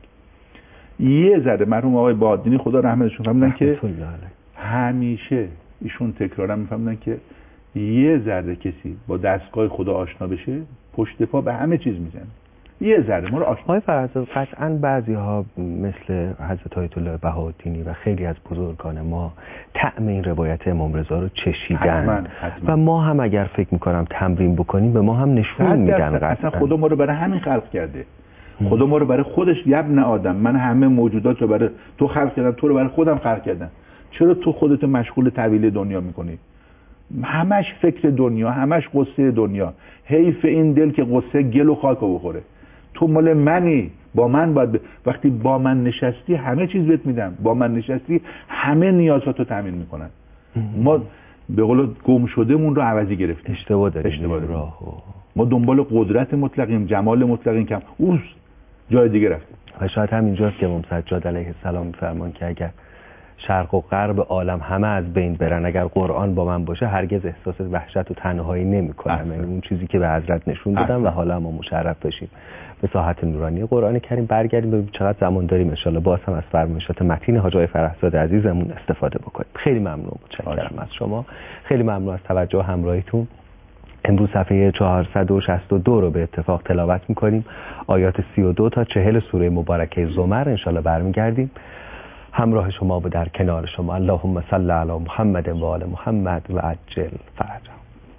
یه ذره مرحوم آقای بادینی خدا رحمتشون فهمیدن که همیشه ایشون تکرارا میفهمیدن که یه ذره کسی با دستگاه خدا آشنا بشه، پشت پا به همه چیز میزنه. یه ذره ما رو آشنا. آقای فرزاد، قطعاً بعضی ها مثل حضرت آیت الله بهاءالدینی و خیلی از بزرگان ما طعم این روایت امام رضا رو چشیدن و ما هم اگر فکر میکنم تمرین بکنیم به ما هم نشون میدن. اصلا خدا ما رو برای همین خلق کرده. خدا ما رو برای خودش، یبن آدم من همه موجودات رو برای تو خلق کردم، تو رو برای خودم خلق کردم. چرا تو خودت مشغول تحویل دنیا میکنی؟ همش فکر دنیا، همش قصه دنیا. حیف این دل که قصه گل و خاک رو بخوره. تو مال منی، با من باید ب... وقتی با من نشستی همه چیز بهت میدم، با من نشستی همه نیازاتو تامین میکنن. ما به قول گم شدهمون رو عوضی گرفتیم. اشتباه داریم. اشتباه داریم. ما دنبال قدرت مطلقیم، جمال مطلقیم، کم اوز جای دیگه رفتیم. و شاید هم اینجاست که امام سجاد علیه السلام میفرمان که اگر شرق و غرب عالم همه از بین برن، اگر قرآن با من باشه هرگز احساس وحشت و تنهایی نمی‌کنم. یعنی اون چیزی که به حضرت نشون دادم و حالا ما مشرف بشیم به ساحت نورانی قرآن کریم. برگردیم ببینیم چقدر زمان داریم، ان شاءالله باز هم از فرمایشات متین حاج آقای فرهزاد عزیزمون استفاده بکنیم. خیلی ممنون، متشکرم از شما، خیلی ممنون از توجه و همراهیتون. امروز صفحه چهارصد و شصت و دو رو به اتفاق تلاوت می‌کنیم، آیات سی و دو تا چهل سوره مبارکه زمر. ان شاءالله برمیگردیم همراه شما و در کنار شما. اللهم صل علی محمد و آل محمد و عجل فرجهم.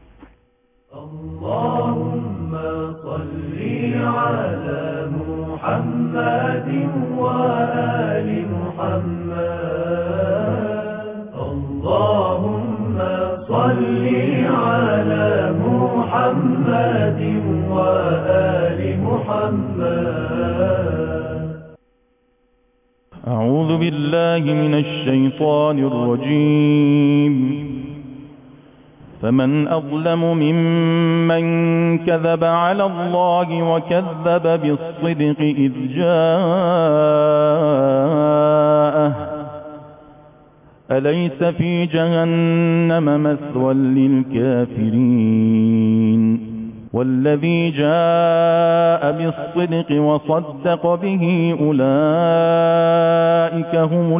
اللهم صل على محمد و آل محمد. اللهم صل على محمد و آل محمد. أعوذ بالله من الشيطان الرجيم. فمن أظلم ممن كذب على الله وكذب بالصدق إذ جاءه أليس في جهنم مثوى للكافرين والذي جاء بالصدق وصدق به أولئك هم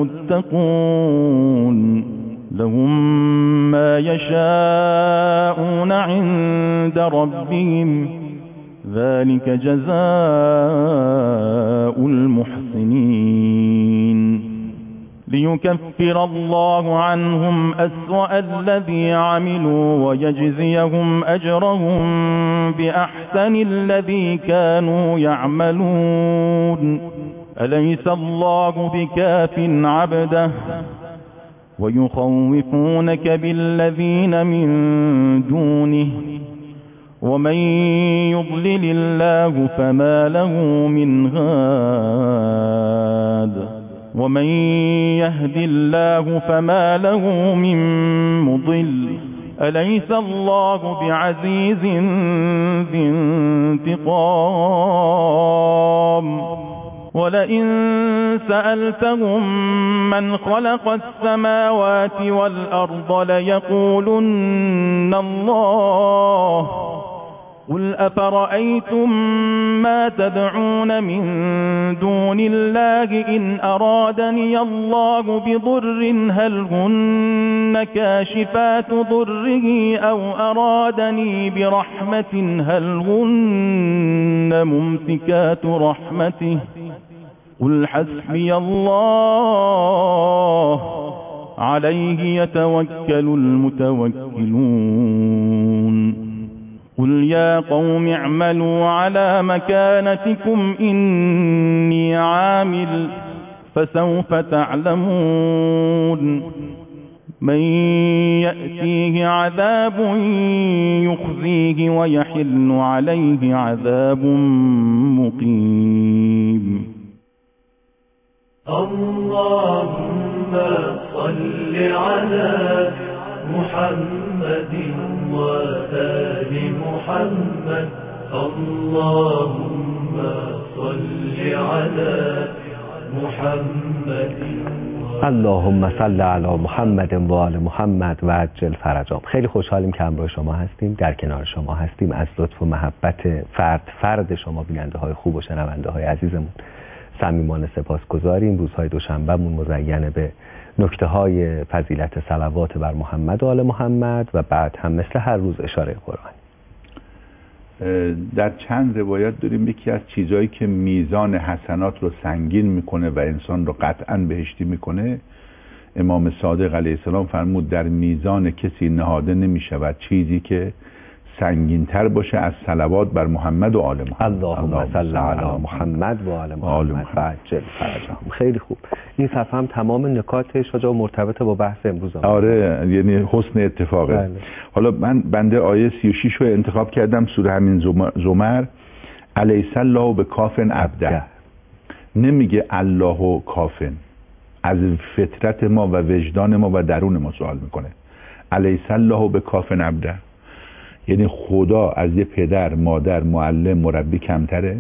المتقون لهم ما يشاءون عند ربهم ذلك جزاء المحسنين ليكفر الله عنهم أسوأ الذي عملوا ويجزيهم أجرهم بأحسن الذي كانوا يعملون أليس الله بكاف عبده ويخوفونك بالذين من دونه ومن يضلل الله فما له من هاد ومن يهد الله فما له من مضل أليس الله بعزيز ذي انتقام ولئن سألتهم من خلق السماوات والأرض ليقولن الله قل أفرأيتم ما تدعون من دون الله إن أرادني الله بضر هل هن كاشفات ضره أو أرادني برحمة هل هن ممسكات رحمته قل حسبي الله عليه يتوكل المتوكلون قل يا قوم اعملوا على مكانتكم إني عامل فسوف تعلمون من يأتيه عذاب يخزيه ويحل عليه عذاب مقيم. اللهم صل على محمد وآل محمد. اللهم صل على محمد. اللهم صل علی محمد و آل محمد و عجل فرجهم. خیلی خوشحالیم که همراه شما هستیم، در کنار شما هستیم. از لطف و محبت فرد فرد شما بیننده های خوب و شنونده های عزیزمون صمیمانه سپاسگزاریم. روزهای دوشنبهمون مزین به نکته های فضیلت صلوات بر محمد و آل محمد و بعد هم مثل هر روز اشاره قرآن. در چند روایت داریم یکی از چیزهایی که میزان حسنات رو سنگین میکنه و انسان رو قطعا بهشتی میکنه، امام صادق علیه السلام فرمود در میزان کسی نهاده نمیشود چیزی که سنگین تر باشه از صلوات بر محمد و آل محمد. اللهم صل علی محمد و آل محمد و عجل فرجهم. خیلی خوب. این صفحه هم تمام نکاتش و مرتبط با بحث امروز. آره، یعنی حسن اتفاقه. بله. حالا من بنده آیه سی و شش رو انتخاب کردم، سوره همین زمر. الیس الله به کافن عبده، نمیگه الله و کافن، از فطرت ما و وجدان ما و درون ما سوال میکنه. الیس الله به کافن عبده، یعنی خدا از یه پدر، مادر، معلم، مربی کمتره؟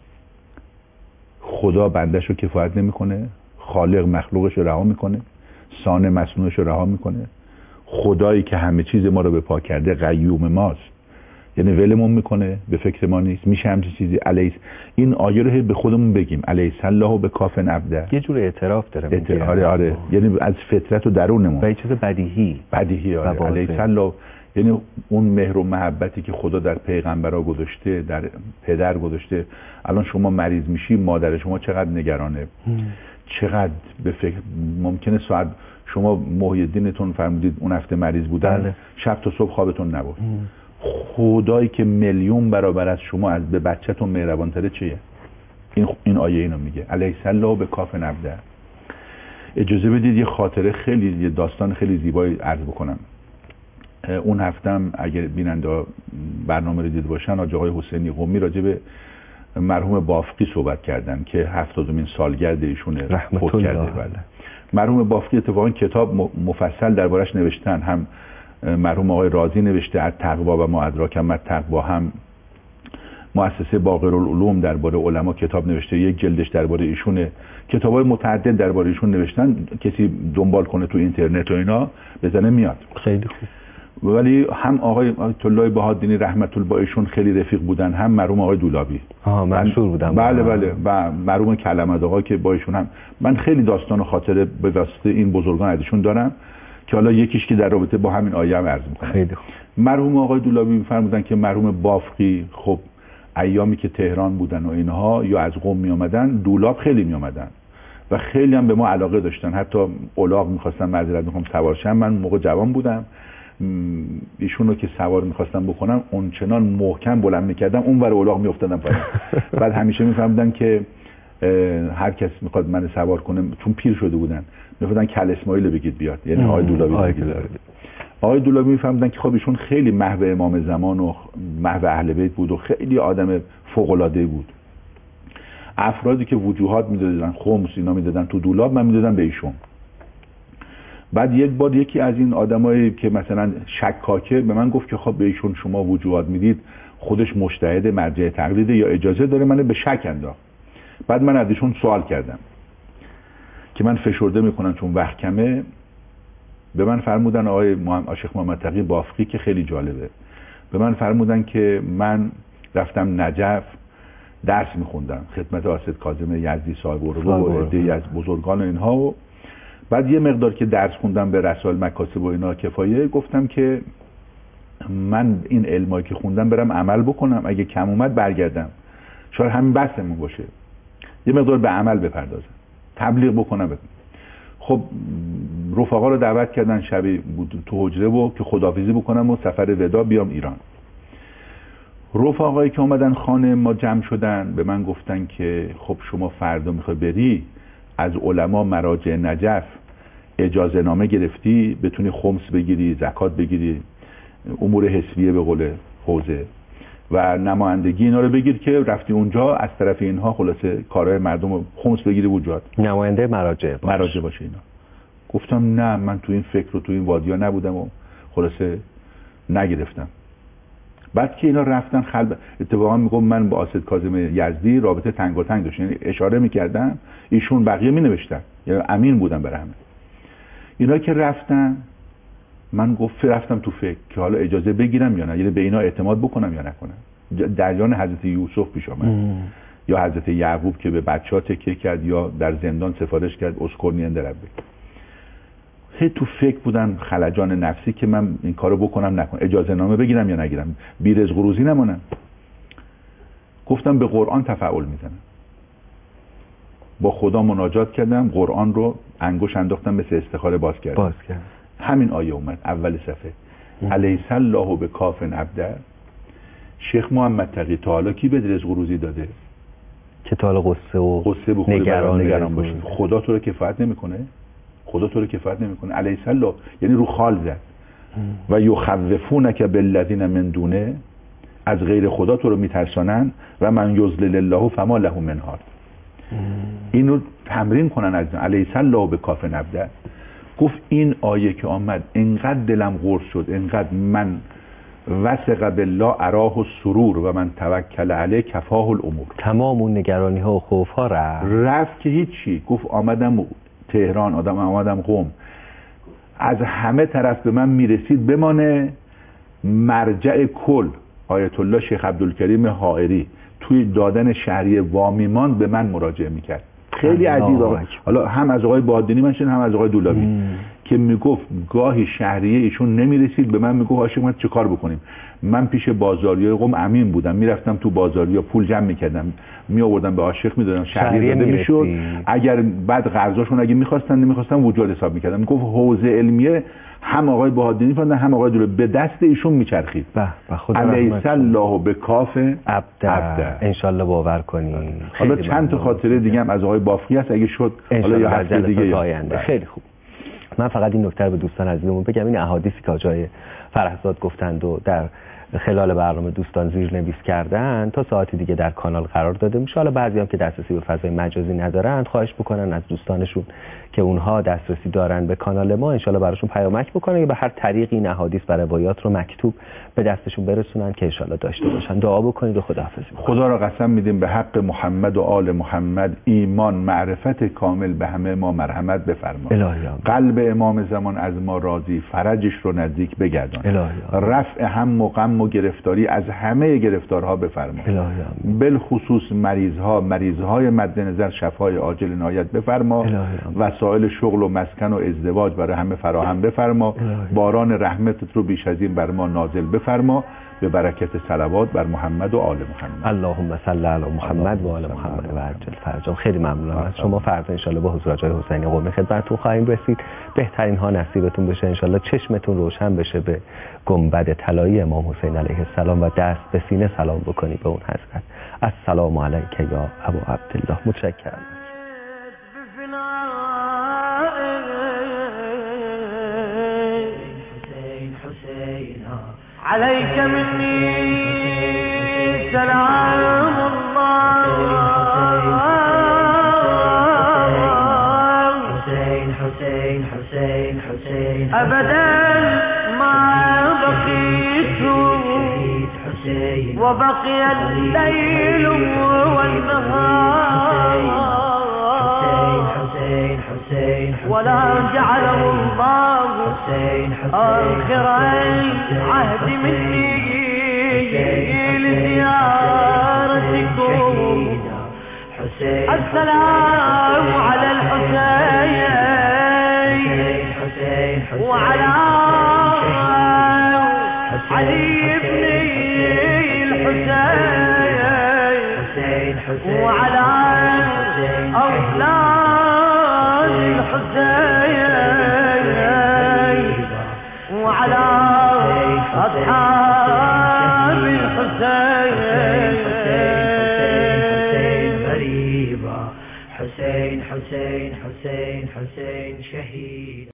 خدا بندش رو کفایت نمیکنه؟ خالق مخلوقش رو رها میکنه؟ صانع مصنوعش رو رها میکنه؟ خدایی که همه چیز ما رو به پا کرده قیوم ماست، یعنی ولمون میکنه؟ به فکر ما نیست؟ میشه همچین چیزی؟ علیس این آیه رو به خودمون بگیم الیس الله به کافن عبده. یه جور اعتراف داره. اعتر... آره آره، یعنی از فطرت و درونمون و یه چیز بدیهی بدیهی آره. الیس الله یعنی اون مهر و محبتی که خدا در پیغمبرها گذاشته، در پدر گذاشته. الان شما مریض میشی، مادر شما چقدر نگرانه، هم. چقدر به فکر، ممکنه ساعت شما محی الدینتون فرمودید اون هفته مریض بودن، بله. شب تا صبح خوابتون نبود. هم. خدایی که میلیون برابر از شما از به بچه‌تون مهربان‌تره چیه؟ این این آیه اینو میگه الیس الله به کافن عبده. اجازه بدید یه خاطره خیلی، یه داستان خیلی زیبایی عرض بکنم. اون هفتم اگر بیننده برنامه رو دیده باشن، آقای حسینی قمی راجع به مرحوم بافقی صحبت کردن که هفتادمین سالگرد ایشون فوت کرده. بله. مرحوم بافقی اتفاقا کتاب مفصل دربارش نوشتن، هم مرحوم آقای رازی نوشته التقوا و ما ادراک ما التقوا، هم مؤسسه باقرالعلوم درباره علما کتاب نوشته، یک جلدش درباره ایشونه. کتابای متعدد درباره ایشون نوشتن، کسی دنبال کنه تو اینترنت و اینا بزنه میاد. خیلی خوب. ولی هم آقای آیت الله بهادینی رحمت الله با ایشون خیلی رفیق بودن، هم مرحوم آقای دولابی آها مشهور بودن. بله بله، و مرحوم کلمت آقا که با ایشون هم من خیلی داستان و خاطره به واسطه این بزرگان ازشون دارم که حالا یکیش که در رابطه با همین آیه هم عرض می‌کنم. خیلی خوب. مرحوم آقای دولابی می‌فرمودن که مرحوم بافقی خب ایامی که تهران بودن و اینها یا از قم می اومدن، دولاب خیلی می اومدن و خیلی هم به ما علاقه داشتن، حتی الاغ می‌خواستن، معذرت می‌خوام سوار شم، من موقع جوان بودم، ایشون رو که سوار میخواستم بکنم اون چنان محکم بلند میکردم اون ور الاغ میافتادم پایین. بعد همیشه میفهمیدن که هر کس میخواد من سوار کنه، چون پیر شده بودن، میگفتن کل اسماعیل بگید بیاد، یعنی آقای دولابی بگید. آقای دولابی میفهمدن که خب ایشون خیلی محو امام زمان و محو اهل بیت بود و خیلی آدم فوق العاده بود. افرادی که وجوهات میدادن، خمس اینا میدادن تو دولاب، من میدادم به ایشون. بعد یک بار یکی از این آدمایی که مثلا شکاکه به من گفت که خب به ایشون شما وجوهات میدید، خودش مجتهد مرجع تقلیده یا اجازه داره؟ من به شک انداخت. بعد من از ایشون سوال کردم که من فشرده میکنم چون وقت کمه. به من فرمودن آقای محمد شیخ محمد تقی بافقی که خیلی جالبه، به من فرمودن که من رفتم نجف درس میخوندم خدمت آسد کاظم یزدی صاحب قربه و عده‌ای از بزرگان اینها، و بعد یه مقدار که درس خوندم به رسائل مکاسب و اینا کفایه، گفتم که من این علمایی که خوندم برم عمل بکنم، اگه کم اومد برگردم، شاید همین بحثمون باشه، یه مقدار به عمل بپردازم، تبلیغ بکنم. بکنم. خب رفقا رو دعوت کردن، شبی بود تو حجره و که خداحافظی بکنم و سفر ودا بیام ایران. رفقایی که اومدن خانه ما جمع شدن به من گفتن که خب شما فردا میخوای بری، از علما مراجع نجف اجازه نامه گرفتی بتونی خمس بگیری، زکات بگیری، امور حسبیه به قول حوزه و نمایندگی اینا رو بگیر که رفتی اونجا از طرف اینها خلاصه کارهای مردم رو خمس بگیری وجود نماینده مراجع باش. مراجع باشه اینا. گفتم نه، من تو این فکر و تو این وادیا نبودم و خلاصه نگرفتم. بعد که اینا رفتن خلب، اتفاقا میگم من با آسد کاظم یزدی رابطه تنگاتنگ داشتم، یعنی اشاره میکردم ایشون بقیه مینوشتن، یعنی امین بودن برای همه. اینا که رفتن من گفت رفتم تو فکر که حالا اجازه بگیرم یا نه، یعنی به اینا اعتماد بکنم یا نکنم. جریان حضرت یوسف پیش آمد ام. یا حضرت یعقوب که به بچه‌ها تکیه کرد یا در زندان سفارش کرد اسکرنی اند ربک. خیلی تو فکر بودم، خلجان نفسی که من این کارو بکنم نکنم، اجازه نامه بگیرم یا نگیرم، بی رزق و روزی نمونم. گفتم به قرآن تفعول میزنم، با خدا مناجات کردم، قرآن رو انگوش انداختم مثل استخاره باز کردم. باز کرد. همین آیه اومد اول صفحه، الیس الله بکاف عبده. شیخ محمد تقی تا حالا کی به رزق و روزی داده که تا حالا قصه و قصه بخوره نگران نگران باشه؟ خدا تو رو کفایت نمیکنه؟ خدا تو رو کفایت نمیکنه؟ الیس الله یعنی رو خال زد. و یخوفونک بالذین من دونه، از غیر خدا تو رو میترسانن، و من یضلل الله فما له من هاد. اینو تمرین کنن از الیس الله بکاف عبده. گفت این آیه که آمد انقدر دلم قرص شد، انقدر من وثق بالله اراه السرور و من توکل علیه کفاه الامور. تمام اون نگرانی ها و خوف ها رفت رفت که هیچی. گفت آمدم تهران، آدم آمدم قم، از همه طرف به من میرسید بمانه مرجع کل آیت الله شیخ عبدالکریم حائری توی دادن شهریه وامیمان به من مراجعه میکرد. خیلی عجیبه. حالا هم از آقای بادینی منشن هم از آقای دولابی ام. که میگفت گاهی شهریه ایشون نمیرسید به من، میگفت عاشق من چه کار بکنیم؟ من پیش بازاریای قم امین بودم، میرفتم تو بازاریا پول جمع میکردم، میآوردم به عاشق میدادم، شهریه داده میشد. اگر بعد قرضاشون اگه میخواستن نمیخواستن وجود حساب میکردم. میگفت حوزه علمیه هم آقای بادینی فهمیدن هم آقای دولابی به دست ایشون میچرخید. به خدا الیس الله بکاف عبده. ان شاء الله باور کنید. حالا چند تا خاطره دیگه هم از آقای بافقی هست اگه شد حالا یا هفته دیگه آینده. خیلی خوب. من فقط این نکته به دوستان عزیزمون بگم، این احادیثی که آقای فرهزاد گفتند و در خلال برنامه دوستان زیرنویس کردن تا ساعتی دیگه در کانال قرار داده میشه. حالا بعضی هم که دسترسی به فضای مجازی ندارن خواهش بکنن از دوستانشون که اونها دسترسی دارن به کانال ما ان شاء الله براشون پیامک بکنن که به هر طریقی این احادیث و روایات رو مکتوب به دستشون برسونن که ان شاء الله داشته باشن. دعا بکنید و خداحافظی بکنید. خدا را قسم میدیم به حق محمد و آل محمد، ایمان معرفت کامل به همه ما مرحمت بفرما. قلب امام زمان از ما راضی، فرجش رو نزدیک بگردان. رفع هم و غم و گرفتاری از همه گرفتارها بفرما. بالخصوص مریضها، مریضهای مد نظر شفای عاجل عنایت بفرما. وسایل شغل و مسکن و ازدواج برای همه فراهم بفرما. باران رحمتت رو بیش از این بر ما نازل بفرما. به برکت صلوات بر محمد و آل محمد. اللهم صل علی محمد و آل محمد و عجل فرجهم. خیلی ممنونم از شما. فردا ان شاءالله با حضور آقای حسینی قمی خدمتتون خواهیم رسید. بهترین ها نصیبتون بشه ان شاءالله، چشمتون روشن بشه به گنبد طلایی امام حسین علیه السلام و دست به سینه سلام بکنید به اون حضرت. السلام علیک یا ابا عبدالله. متشکرم. عليك مني سلام الله. حسين حسين حسين حسين أبدا ما بقيت وبقي الليل والنهار ولا جعله الله آخر العهد مني لزيارتكم. السلام على الحسين وعلى علي بن الحسين وعلى أولاد الحسين وعلى أصحاب الحسين. حسين حسين حسين حسين شهيد.